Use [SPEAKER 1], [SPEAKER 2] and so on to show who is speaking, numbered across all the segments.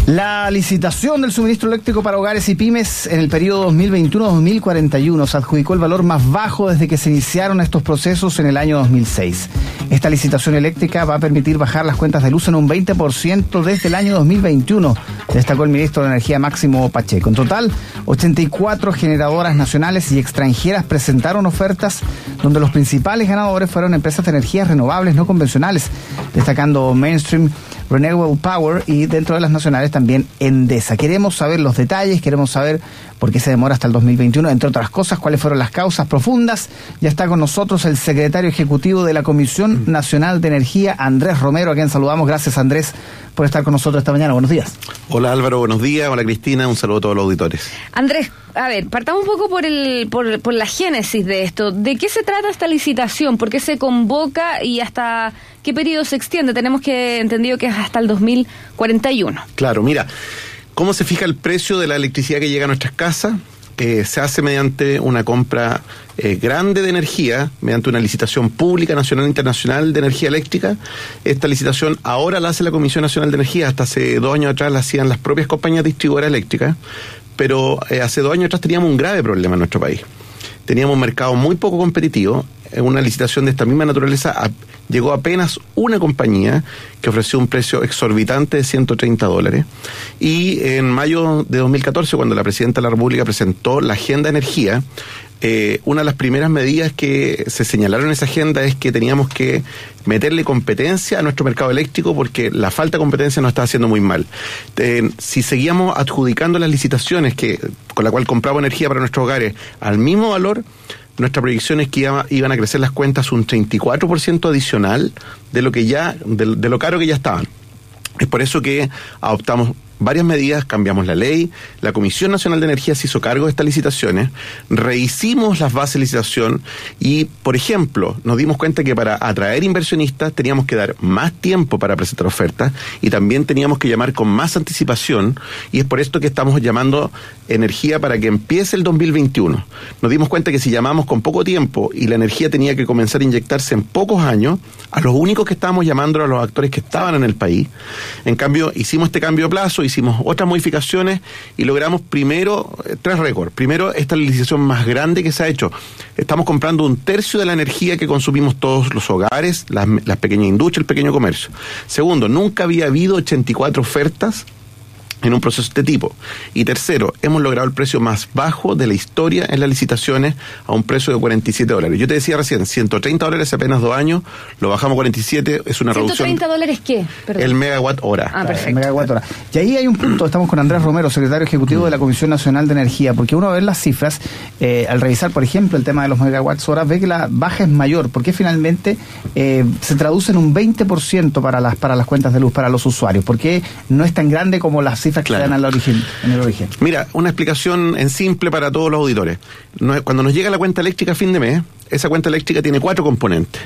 [SPEAKER 1] La licitación del suministro eléctrico para hogares y pymes en el periodo 2021-2041 se adjudicó el valor más bajo desde que se iniciaron estos procesos en el año 2006. Esta licitación eléctrica va a permitir bajar las cuentas de luz en un 20% desde el año 2021, destacó el ministro de Energía Máximo Pacheco. En total, 84 generadoras nacionales y extranjeras presentaron ofertas donde los principales ganadores fueron empresas de energías renovables no convencionales, destacando Mainstream Renewable Power y dentro de las nacionales también Endesa. Queremos saber los detalles, queremos saber por qué se demora hasta el 2021, entre otras cosas, cuáles fueron las causas profundas. Ya está con nosotros el secretario ejecutivo de la Comisión Nacional de Energía, Andrés Romero, a quien saludamos. Gracias, Andrés, por estar con nosotros esta mañana. Buenos días.
[SPEAKER 2] Hola, Álvaro, buenos días. Hola, Cristina, un saludo a todos los auditores.
[SPEAKER 3] Andrés, a ver, partamos un poco por la génesis de esto. ¿De qué se trata esta licitación? ¿Por qué se convoca y hasta qué periodo se extiende? Tenemos que entendido que es hasta el 2041.
[SPEAKER 2] Claro, mira, ¿cómo se fija el precio de la electricidad que llega a nuestras casas? Se hace mediante una compra grande de energía, mediante una licitación pública nacional e internacional de energía eléctrica. Esta licitación ahora la hace la Comisión Nacional de Energía, hasta hace 2 años atrás la hacían las propias compañías distribuidoras eléctricas, pero hace 2 años atrás teníamos un grave problema en nuestro país. Teníamos un mercado muy poco competitivo. En una licitación de esta misma naturaleza llegó apenas una compañía que ofreció un precio exorbitante de $130. Y en mayo de 2014, cuando la Presidenta de la República presentó la Agenda de Energía, una de las primeras medidas que se señalaron en esa agenda es que teníamos que meterle competencia a nuestro mercado eléctrico porque la falta de competencia nos estaba haciendo muy mal. Si seguíamos adjudicando las licitaciones con la cual compramos energía para nuestros hogares al mismo valor, nuestra proyección es que iban a crecer las cuentas un 34% adicional de lo caro que ya estaban. Es por eso que adoptamos varias medidas, cambiamos la ley, la Comisión Nacional de Energía se hizo cargo de estas licitaciones, rehicimos las bases de licitación y, por ejemplo, nos dimos cuenta que para atraer inversionistas teníamos que dar más tiempo para presentar ofertas y también teníamos que llamar con más anticipación, y es por esto que estamos llamando energía para que empiece el 2021. Nos dimos cuenta que si llamamos con poco tiempo y la energía tenía que comenzar a inyectarse en pocos años, a los únicos que estábamos llamando a los actores que estaban en el país. En cambio, hicimos este cambio de plazo, hicimos otras modificaciones y logramos primero 3 récords. Primero, esta es la licitación más grande que se ha hecho. Estamos comprando 1/3 de la energía que consumimos todos los hogares, las pequeñas industrias, el pequeño comercio. Segundo, nunca había habido 84 ofertas en un proceso de este tipo. Y tercero, hemos logrado el precio más bajo de la historia en las licitaciones a un precio de $47. Yo te decía recién, $130 hace apenas 2 años, lo bajamos a 47, es una reducción.
[SPEAKER 3] ¿$130 qué? Perdón.
[SPEAKER 2] El megawatt hora.
[SPEAKER 3] Perfecto.
[SPEAKER 1] El megawatt hora. Y ahí hay un punto, estamos con Andrés Romero, secretario ejecutivo de la Comisión Nacional de Energía, porque uno ve las cifras, al revisar, por ejemplo, el tema de los megawatts hora, ve que la baja es mayor, porque finalmente se traduce en un 20% para las cuentas de luz, para los usuarios, porque no es tan grande como las cifras que se dan en el origen.
[SPEAKER 2] Mira, una explicación en simple para todos los auditores. Cuando nos llega la cuenta eléctrica a fin de mes, esa cuenta eléctrica tiene 4 componentes.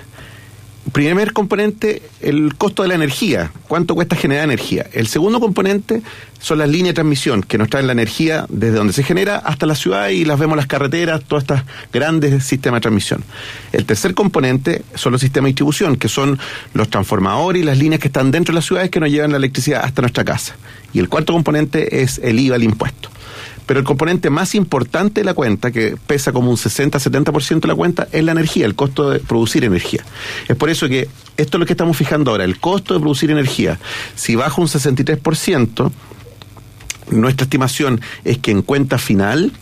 [SPEAKER 2] Primer componente, el costo de la energía, cuánto cuesta generar energía. El segundo componente son las líneas de transmisión, que nos traen la energía desde donde se genera hasta la ciudad y las vemos en las carreteras, todas estas grandes sistemas de transmisión. El tercer componente son los sistemas de distribución, que son los transformadores y las líneas que están dentro de las ciudades que nos llevan la electricidad hasta nuestra casa. Y el cuarto componente es el IVA, el impuesto. Pero el componente más importante de la cuenta, que pesa como un 60-70% de la cuenta, es la energía, el costo de producir energía. Es por eso que esto es lo que estamos fijando ahora, el costo de producir energía. Si baja un 63%, nuestra estimación es que en cuenta final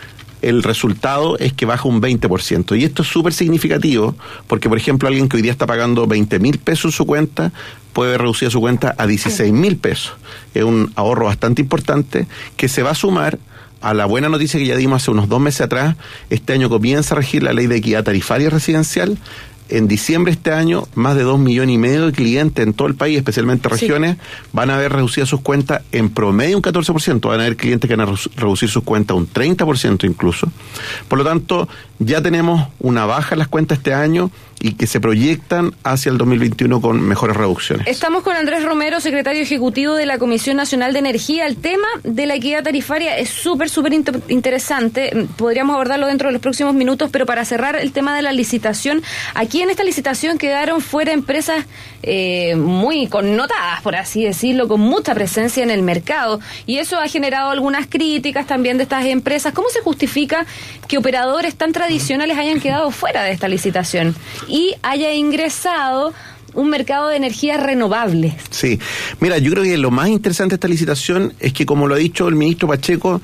[SPEAKER 2] el resultado es que baja un 20%. Y esto es súper significativo porque, por ejemplo, alguien que hoy día está pagando 20.000 pesos en su cuenta puede reducir su cuenta a 16.000 pesos. Es un ahorro bastante importante que se va a sumar a la buena noticia que ya dimos hace unos 2 meses atrás. Este año comienza a regir la ley de equidad tarifaria residencial. En diciembre de este año, más de 2,5 millones de clientes en todo el país, especialmente regiones, van a haber reducido sus cuentas en promedio un 14%. Van a haber clientes que van a reducir sus cuentas un 30% incluso. Por lo tanto, ya tenemos una baja en las cuentas este año y que se proyectan hacia el 2021 con mejores reducciones.
[SPEAKER 3] Estamos con Andrés Romero, secretario ejecutivo de la Comisión Nacional de Energía. El tema de la equidad tarifaria es súper interesante. Podríamos abordarlo dentro de los próximos minutos, pero para cerrar el tema de la licitación, aquí en esta licitación quedaron fuera empresas muy connotadas, por así decirlo, con mucha presencia en el mercado, y eso ha generado algunas críticas también de estas empresas. ¿Cómo se justifica que operadores tan tradicionales hayan quedado fuera de esta licitación y haya ingresado un mercado de energías renovables?
[SPEAKER 2] Sí, mira, yo creo que lo más interesante de esta licitación es que, como lo ha dicho el ministro Pacheco,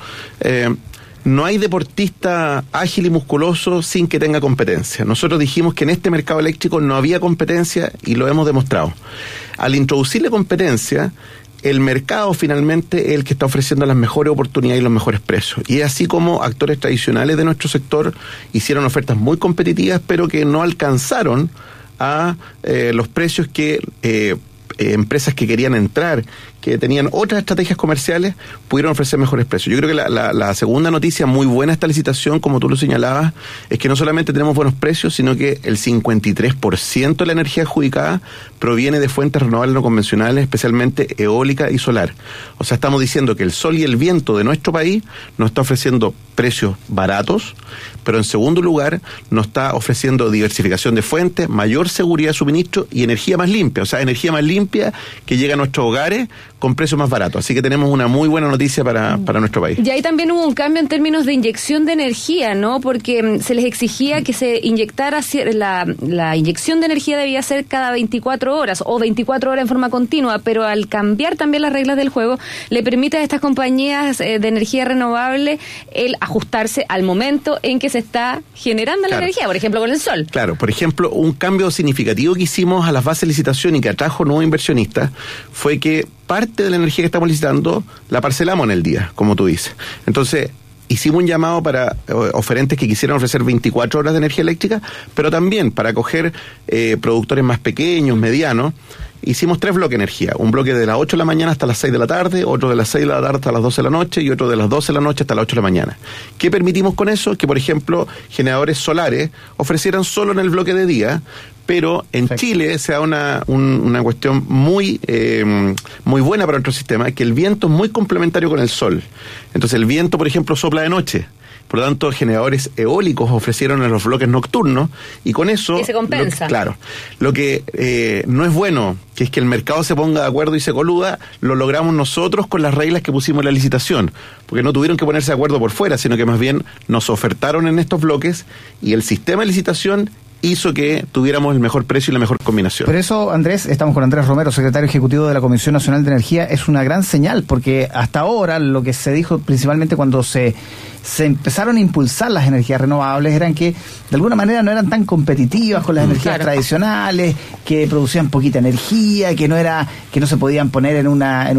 [SPEAKER 2] no hay deportista ágil y musculoso sin que tenga competencia. Nosotros dijimos que en este mercado eléctrico no había competencia y lo hemos demostrado. Al introducirle competencia, el mercado finalmente es el que está ofreciendo las mejores oportunidades y los mejores precios. Y es así como actores tradicionales de nuestro sector hicieron ofertas muy competitivas, pero que no alcanzaron a los precios que empresas que querían entrar, que tenían otras estrategias comerciales, pudieron ofrecer mejores precios. Yo creo que la segunda noticia muy buena de esta licitación, como tú lo señalabas, es que no solamente tenemos buenos precios, sino que el 53% de la energía adjudicada proviene de fuentes renovables no convencionales, especialmente eólica y solar. O sea, estamos diciendo que el sol y el viento de nuestro país nos está ofreciendo precios baratos, pero en segundo lugar nos está ofreciendo diversificación de fuentes, mayor seguridad de suministro y energía más limpia. O sea, energía más limpia que llega a nuestros hogares con precios más baratos. Así que tenemos una muy buena noticia para nuestro país.
[SPEAKER 3] Y ahí también hubo un cambio en términos de inyección de energía, ¿no? Porque se les exigía que se inyectara, la inyección de energía debía ser cada 24 horas o 24 horas en forma continua, pero al cambiar también las reglas del juego, le permite a estas compañías de energía renovable el ajustarse al momento en que se está generando la energía, por ejemplo, con el sol.
[SPEAKER 2] Claro, por ejemplo, un cambio significativo que hicimos a las bases de licitación y que atrajo nuevos inversionistas fue que parte de la energía que estamos licitando la parcelamos en el día, como tú dices. Entonces, hicimos un llamado para oferentes que quisieran ofrecer 24 horas de energía eléctrica, pero también para acoger productores más pequeños, medianos. Hicimos 3 bloques de energía, un bloque de las 8 de la mañana hasta las 6 de la tarde, otro de las 6 de la tarde hasta las 12 de la noche y otro de las 12 de la noche hasta las 8 de la mañana. ¿Qué permitimos con eso? Que, por ejemplo, generadores solares ofrecieran solo en el bloque de día, pero en Chile se da una cuestión muy buena para nuestro sistema, que el viento es muy complementario con el sol. Entonces el viento, por ejemplo, sopla de noche. Por lo tanto, generadores eólicos ofrecieron en los bloques nocturnos y con eso...
[SPEAKER 3] Que se compensa.
[SPEAKER 2] Lo que no es bueno, que es que el mercado se ponga de acuerdo y se coluda, lo logramos nosotros con las reglas que pusimos en la licitación. Porque no tuvieron que ponerse de acuerdo por fuera, sino que más bien nos ofertaron en estos bloques y el sistema de licitación hizo que tuviéramos el mejor precio y la mejor combinación.
[SPEAKER 1] Por eso, Andrés, estamos con Andrés Romero, secretario ejecutivo de la Comisión Nacional de Energía, es una gran señal, porque hasta ahora lo que se dijo principalmente cuando se empezaron a impulsar las energías renovables eran que de alguna manera no eran tan competitivas con las energías tradicionales, que producían poquita energía, que no se podían poner en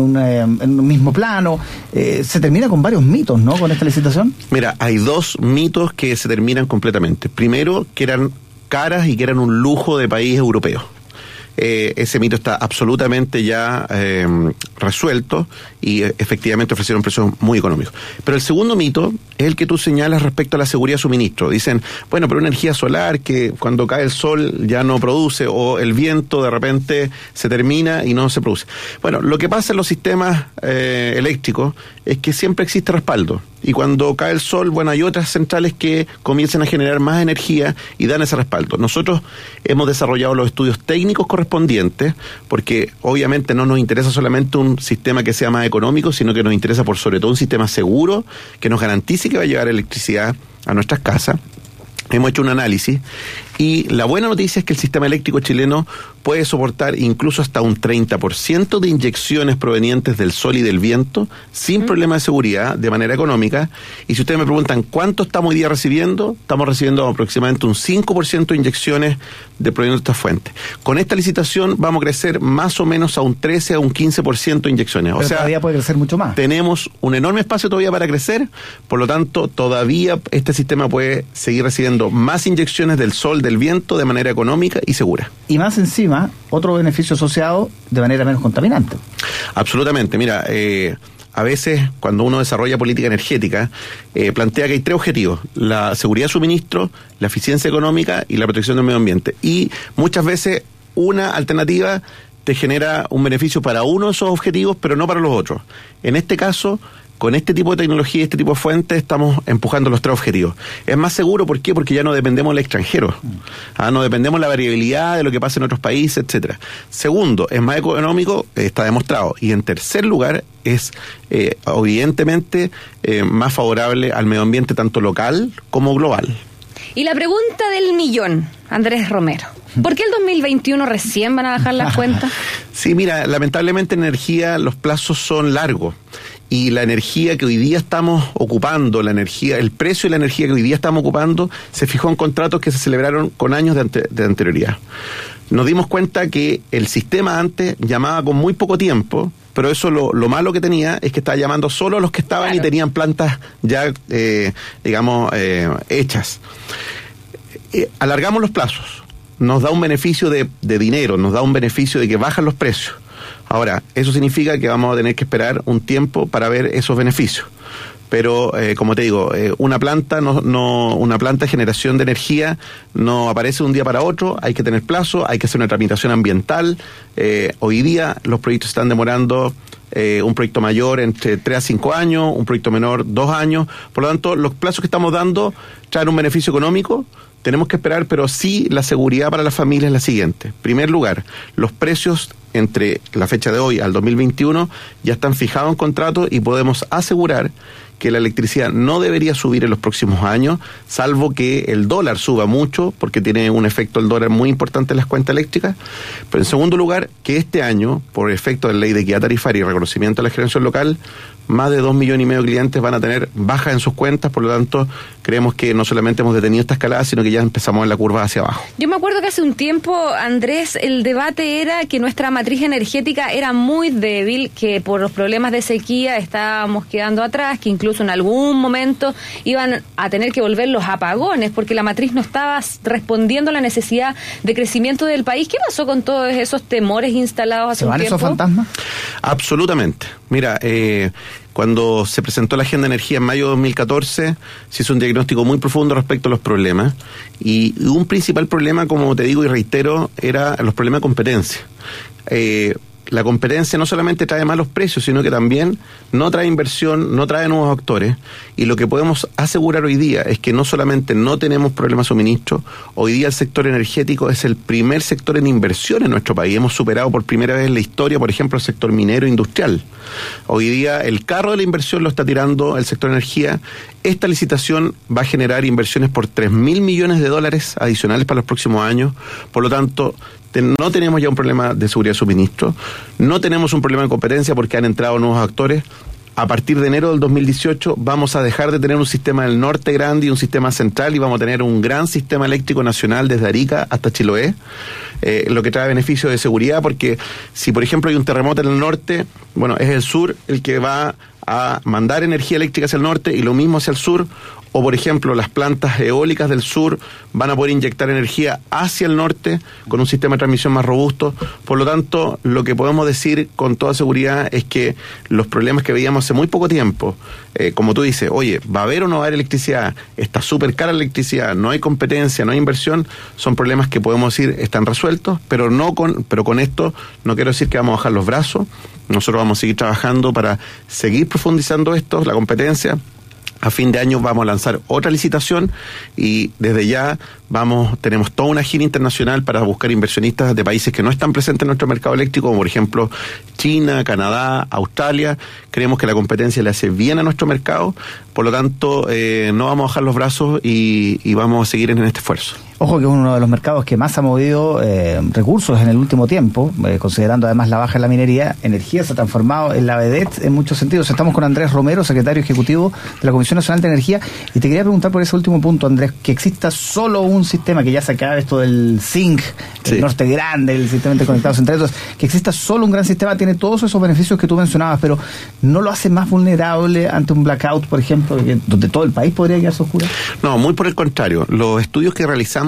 [SPEAKER 1] un mismo plano. Se termina con varios mitos, ¿no?, con esta licitación.
[SPEAKER 2] Mira, hay 2 mitos que se terminan completamente. Primero, que eran caras y que eran un lujo de país europeo. Ese mito está absolutamente ya resuelto y efectivamente ofrecieron precios muy económicos. Pero el segundo mito es el que tú señalas respecto a la seguridad de suministro. Dicen, bueno, pero una energía solar que cuando cae el sol ya no produce, o el viento de repente se termina y no se produce. Bueno, lo que pasa en los sistemas eléctricos es que siempre existe respaldo. Y cuando cae el sol, bueno, hay otras centrales que comienzan a generar más energía y dan ese respaldo. Nosotros hemos desarrollado los estudios técnicos correspondientes, porque obviamente no nos interesa solamente un sistema que sea más económico, sino que nos interesa por sobre todo un sistema seguro que nos garantice que va a llevar electricidad a nuestras casas. Hemos hecho un análisis y la buena noticia es que el sistema eléctrico chileno puede soportar incluso hasta un 30% de inyecciones provenientes del sol y del viento sin problema de seguridad, de manera económica. Y si ustedes me preguntan cuánto estamos hoy día recibiendo, estamos recibiendo aproximadamente un 5% de inyecciones provenientes de estas fuentes. Con esta licitación vamos a crecer más o menos a un 13 a un 15% de inyecciones.
[SPEAKER 1] Pero todavía puede crecer mucho más.
[SPEAKER 2] Tenemos un enorme espacio todavía para crecer, por lo tanto todavía este sistema puede seguir recibiendo más inyecciones del sol, del viento, de manera económica y segura.
[SPEAKER 1] Y más sensible encima otro beneficio asociado de manera menos contaminante.
[SPEAKER 2] Absolutamente. Mira, a veces cuando uno desarrolla política energética, plantea que hay 3 objetivos: la seguridad de suministro, la eficiencia económica y la protección del medio ambiente. Y muchas veces una alternativa te genera un beneficio para uno de esos objetivos, pero no para los otros. En este caso, con este tipo de tecnología y este tipo de fuentes, estamos empujando los 3 objetivos. Es más seguro, ¿por qué? Porque ya no dependemos del extranjero. No dependemos de la variabilidad de lo que pasa en otros países, etcétera. Segundo, es más económico, está demostrado. Y en tercer lugar, es evidentemente más favorable al medio ambiente, tanto local como global.
[SPEAKER 3] Y la pregunta del millón, Andrés Romero. ¿Por qué el 2021 recién van a bajar las cuentas?
[SPEAKER 2] Sí, mira, lamentablemente en energía los plazos son largos. Y la energía que hoy día estamos ocupando, el precio de la energía que hoy día estamos ocupando, se fijó en contratos que se celebraron con años de anterioridad. Nos dimos cuenta que el sistema antes llamaba con muy poco tiempo, pero eso lo malo que tenía es que estaba llamando solo a los que estaban, claro, y tenían plantas ya, hechas. Alargamos los plazos, nos da un beneficio de dinero, nos da un beneficio de que bajan los precios. Ahora, eso significa que vamos a tener que esperar un tiempo para ver esos beneficios. Pero, como te digo, una planta de generación de energía no aparece de un día para otro, hay que tener plazo, hay que hacer una tramitación ambiental. Hoy día los proyectos están demorando un proyecto mayor entre 3 a 5 años, un proyecto menor 2 años. Por lo tanto, los plazos que estamos dando traen un beneficio económico. Tenemos que esperar, pero sí la seguridad para la familia es la siguiente. En primer lugar, los precios entre la fecha de hoy al 2021 ya están fijados en contrato y podemos asegurar que la electricidad no debería subir en los próximos años, salvo que el dólar suba mucho, porque tiene un efecto el dólar muy importante en las cuentas eléctricas. Pero en segundo lugar, que este año, por efecto de la ley de equidad tarifaria y reconocimiento de la generación local, más de 2,5 millones de clientes van a tener bajas en sus cuentas. Por lo tanto, creemos que no solamente hemos detenido esta escalada, sino que ya empezamos en la curva hacia abajo.
[SPEAKER 3] Yo me acuerdo que hace un tiempo, Andrés, el debate era que nuestra matriz energética era muy débil, que por los problemas de sequía estábamos quedando atrás, que incluso en algún momento iban a tener que volver los apagones, porque la matriz no estaba respondiendo a la necesidad de crecimiento del país. ¿Qué pasó con todos esos temores instalados hace un tiempo?
[SPEAKER 1] ¿Se van esos fantasmas?
[SPEAKER 2] Absolutamente. Mira, cuando se presentó la Agenda de Energía en mayo de 2014, se hizo un diagnóstico muy profundo respecto a los problemas. Y un principal problema, como te digo y reitero, era los problemas de competencia. La competencia no solamente trae malos precios, sino que también no trae inversión, no trae nuevos actores. Y lo que podemos asegurar hoy día es que no solamente no tenemos problemas de suministro, hoy día el sector energético es el primer sector en inversión en nuestro país. Hemos superado por primera vez en la historia, por ejemplo, el sector minero e industrial. Hoy día el carro de la inversión lo está tirando el sector energía. Esta licitación va a generar inversiones por $3,000 millones adicionales para los próximos años. Por lo tanto, no tenemos ya un problema de seguridad de suministro, no tenemos un problema de competencia porque han entrado nuevos actores. A partir de enero del 2018 vamos a dejar de tener un sistema del norte grande y un sistema central, y vamos a tener un gran sistema eléctrico nacional desde Arica hasta Chiloé, lo que trae beneficios de seguridad, porque si por ejemplo hay un terremoto en el norte, bueno, es el sur el que va a mandar energía eléctrica hacia el norte y lo mismo hacia el sur. O, por ejemplo, las plantas eólicas del sur van a poder inyectar energía hacia el norte con un sistema de transmisión más robusto. Por lo tanto, lo que podemos decir con toda seguridad es que los problemas que veíamos hace muy poco tiempo, como tú dices, oye, ¿va a haber o no va a haber electricidad? Está súper cara la electricidad, no hay competencia, no hay inversión. Son problemas que podemos decir están resueltos, pero con esto no quiero decir que vamos a bajar los brazos. Nosotros vamos a seguir trabajando para seguir profundizando esto, la competencia. A fin de año vamos a lanzar otra licitación y desde ya tenemos toda una gira internacional para buscar inversionistas de países que no están presentes en nuestro mercado eléctrico, como por ejemplo China, Canadá, Australia. Creemos que la competencia le hace bien a nuestro mercado, por lo tanto no vamos a bajar los brazos y vamos a seguir en este esfuerzo.
[SPEAKER 1] Ojo que es uno de los mercados que más ha movido recursos en el último tiempo, considerando además la baja en la minería. Energía se ha transformado en la vedette en muchos sentidos. Estamos con Andrés Romero, secretario ejecutivo de la Comisión Nacional de Energía, y te quería preguntar por ese último punto, Andrés, que exista solo un sistema, que ya se acaba esto del zinc, el
[SPEAKER 2] sí,
[SPEAKER 1] norte grande, el sistema interconectado central, entonces, que exista solo un gran sistema tiene todos esos beneficios que tú mencionabas, pero ¿no lo hace más vulnerable ante un blackout, por ejemplo, donde todo el país podría quedarse oscuro?
[SPEAKER 2] No, muy por el contrario. Los estudios que realizamos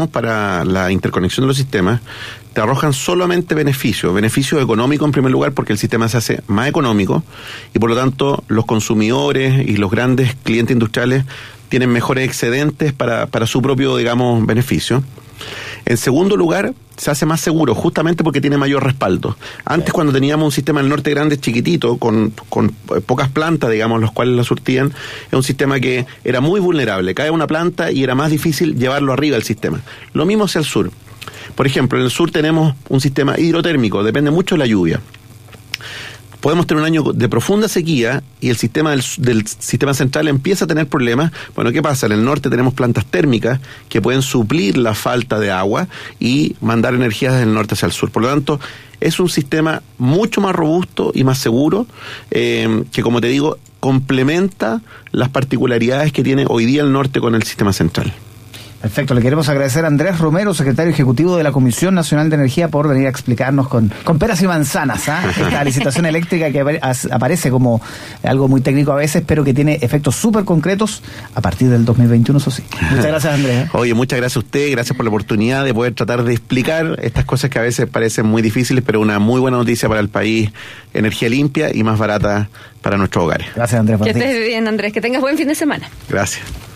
[SPEAKER 2] planteamos para la interconexión de los sistemas te arrojan solamente beneficios económicos en primer lugar, porque el sistema se hace más económico y por lo tanto los consumidores y los grandes clientes industriales tienen mejores excedentes para su propio, digamos, beneficio. En segundo lugar, se hace más seguro, justamente porque tiene mayor respaldo. Antes, cuando teníamos un sistema del norte grande, chiquitito, con pocas plantas, digamos, los cuales la surtían, es un sistema que era muy vulnerable. Cae una planta y era más difícil llevarlo arriba del sistema. Lo mismo hacia el sur. Por ejemplo, en el sur tenemos un sistema hidrotérmico, depende mucho de la lluvia. Podemos tener un año de profunda sequía y el sistema del sistema central empieza a tener problemas. Bueno, ¿qué pasa? En el norte tenemos plantas térmicas que pueden suplir la falta de agua y mandar energía desde el norte hacia el sur. Por lo tanto, es un sistema mucho más robusto y más seguro que, como te digo, complementa las particularidades que tiene hoy día el norte con el sistema central.
[SPEAKER 1] Perfecto, le queremos agradecer a Andrés Romero, secretario ejecutivo de la Comisión Nacional de Energía, por venir a explicarnos con peras y manzanas esta licitación eléctrica que aparece como algo muy técnico a veces, pero que tiene efectos súper concretos a partir del 2021, eso sí. Muchas gracias, Andrés.
[SPEAKER 2] Oye, muchas gracias a usted, gracias por la oportunidad de poder tratar de explicar estas cosas que a veces parecen muy difíciles, pero una muy buena noticia para el país: energía limpia y más barata para nuestros hogares.
[SPEAKER 1] Gracias, Andrés.
[SPEAKER 3] Que estés bien, Andrés, que tengas buen fin de semana.
[SPEAKER 2] Gracias.